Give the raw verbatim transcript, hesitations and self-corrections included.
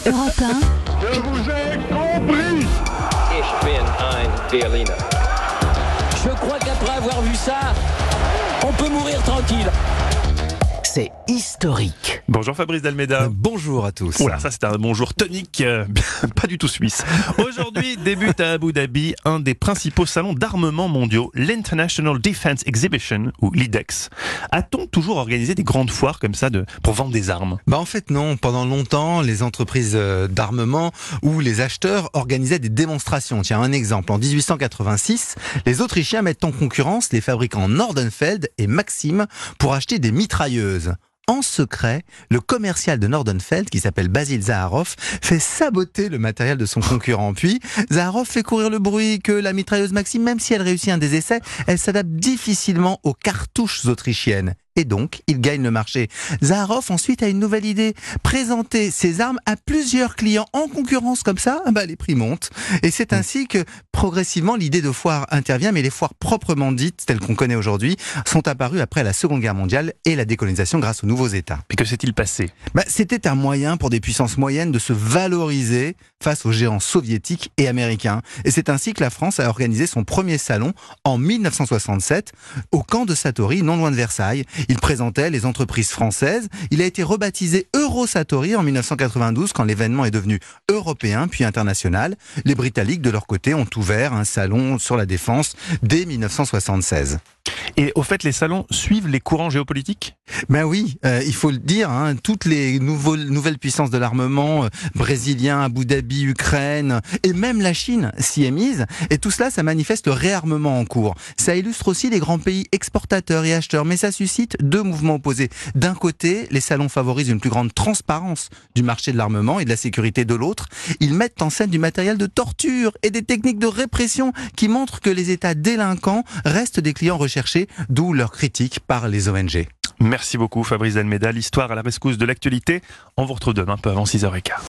Europe un. Je vous ai compris. Ich bin ein Berliner. Je crois qu'après avoir vu ça, on peut mourir tranquille. C'est historique. Bonjour Fabrice Dalméda. Euh, bonjour à tous. Oula, ça c'est un bonjour tonique, euh, pas du tout suisse. Aujourd'hui débute à Abu Dhabi un des principaux salons d'armement mondiaux, l'International Defense Exhibition, ou l'I D E X. A-t-on toujours organisé des grandes foires comme ça de, pour vendre des armes ? Bah en fait non, pendant longtemps, les entreprises d'armement ou les acheteurs organisaient des démonstrations. Tiens, un exemple, en dix-huit cent quatre-vingt-six, les Autrichiens mettent en concurrence les fabricants Nordenfeld et Maxim pour acheter des mitrailleuses. En secret, le commercial de Nordenfeld, qui s'appelle Basil Zaharov, fait saboter le matériel de son concurrent. Puis, Zaharov fait courir le bruit que la mitrailleuse Maxim, même si elle réussit un des essais, elle s'adapte difficilement aux cartouches autrichiennes. Et donc, il gagne le marché. Zaharov ensuite a une nouvelle idée, présenter ses armes à plusieurs clients en concurrence, comme ça, bah, les prix montent. Et c'est ainsi que, progressivement, l'idée de foire intervient, mais les foires proprement dites, telles qu'on connaît aujourd'hui, sont apparues après la Seconde Guerre mondiale et la décolonisation grâce aux nouveaux États. Mais que s'est-il passé ? Bah, c'était un moyen pour des puissances moyennes de se valoriser face aux géants soviétiques et américains. Et c'est ainsi que la France a organisé son premier salon en mille neuf cent soixante-sept au camp de Satory, non loin de Versailles. Il présentait les entreprises françaises. Il a été rebaptisé Eurosatory en mille neuf cent quatre-vingt-douze quand l'événement est devenu européen puis international. Les Britanniques, de leur côté, ont ouvert un salon sur la défense dès mille neuf cent soixante-seize. Et au fait, les salons suivent les courants géopolitiques ? Ben oui, euh, il faut le dire, hein, toutes les nouveaux, nouvelles puissances de l'armement, euh, brésiliens, Abu Dhabi, Ukraine, et même la Chine s'y est mise. Et tout cela, ça manifeste le réarmement en cours. Ça illustre aussi les grands pays exportateurs et acheteurs, mais ça suscite deux mouvements opposés. D'un côté, les salons favorisent une plus grande transparence du marché de l'armement et de la sécurité. De l'autre, ils mettent en scène du matériel de torture et des techniques de répression qui montrent que les États délinquants restent des clients recherchés, d'où leur critique par les O N G. Merci beaucoup Fabrice Dalméda. L'histoire à la rescousse de l'actualité. On vous retrouve demain un peu avant six heures quinze.